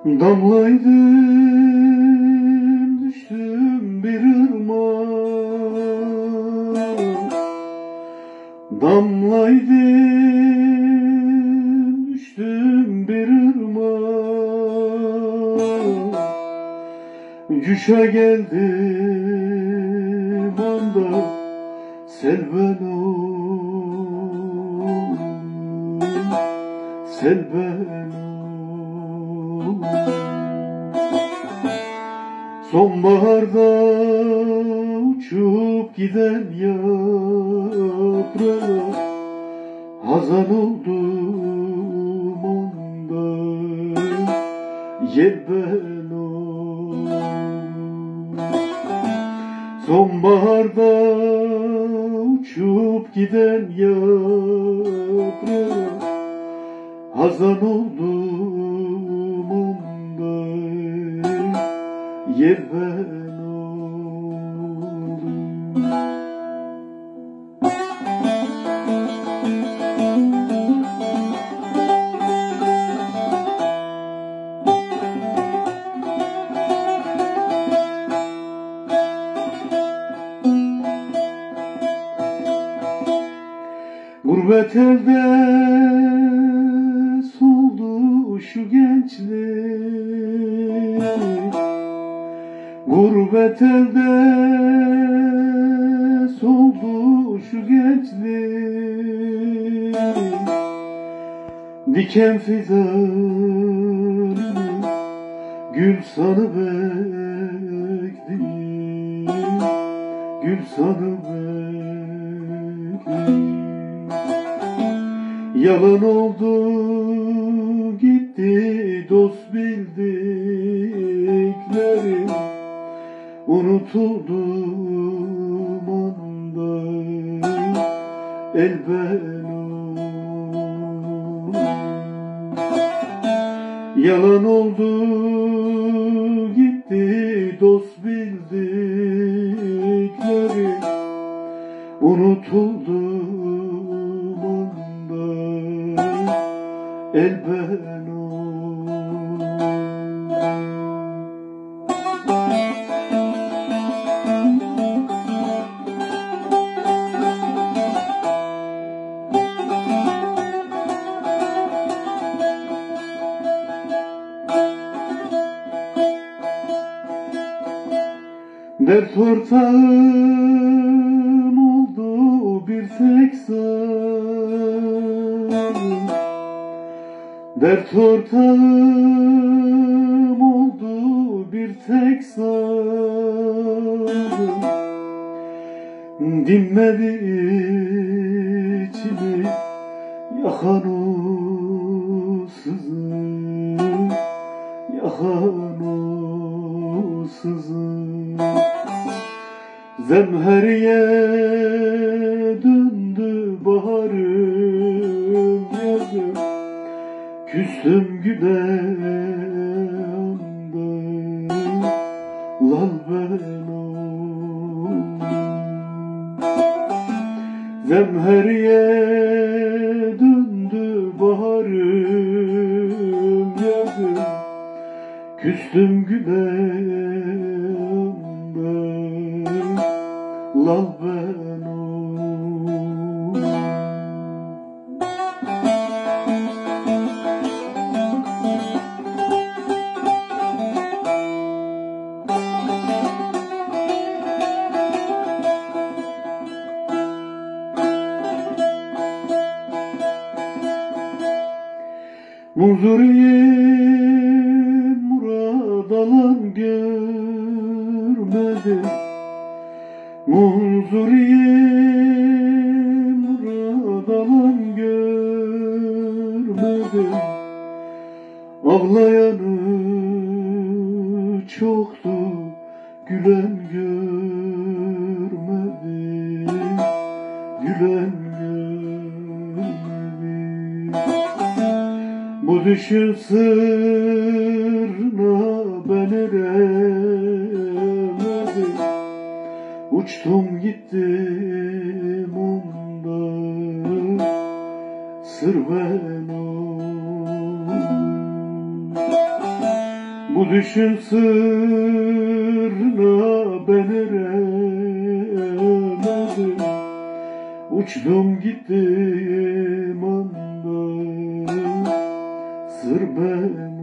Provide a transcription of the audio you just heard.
Damlaydım düştüm bir ırmağa, damlaydım düştüm bir ırmağa. Cüşa geldim anda sel ben oldum, sel ben oldum. Sonbaharda uçup giden yaprağa hazan oldum onda, yel ben oldum. Sonbaharda uçup giden yaprağa hazan oldum onda, yer ben oldum. Gurbet elde soldu şu gençlik, gurbet elde soldu şu gençlik. Diken fidanı gül sanıp ektim, gül sanıp ektim. Yalan oldu gitti dost bildiklerim, unutuldum anda, el ben oldum. Yalan oldu gitti dost bildiklerim, unutuldum anda, el ben oldum. Dert ortağım oldu bir tek sen, dert ortağım oldu bir tek sen. Dinmedi içimi yakan o sızı, yakan o sızı. Zemheriye döndü baharım yazım, küstüm güne anda, lal ben oldum. Zemheriye döndü baharım yazım, küstüm güne anda, lal ben oldum. Muzuriyim murad alan görmedim, Munzuriyim murad alan görmedim. Ağlayanı çoktu, gülen görmedim, gülen görmedim. Bu düşün sırrına ben eremedim, uçtum gittim onda, sır ben oldum. Bu düşün sırrına ben eremedim. Uçtum gittim anda, sır ben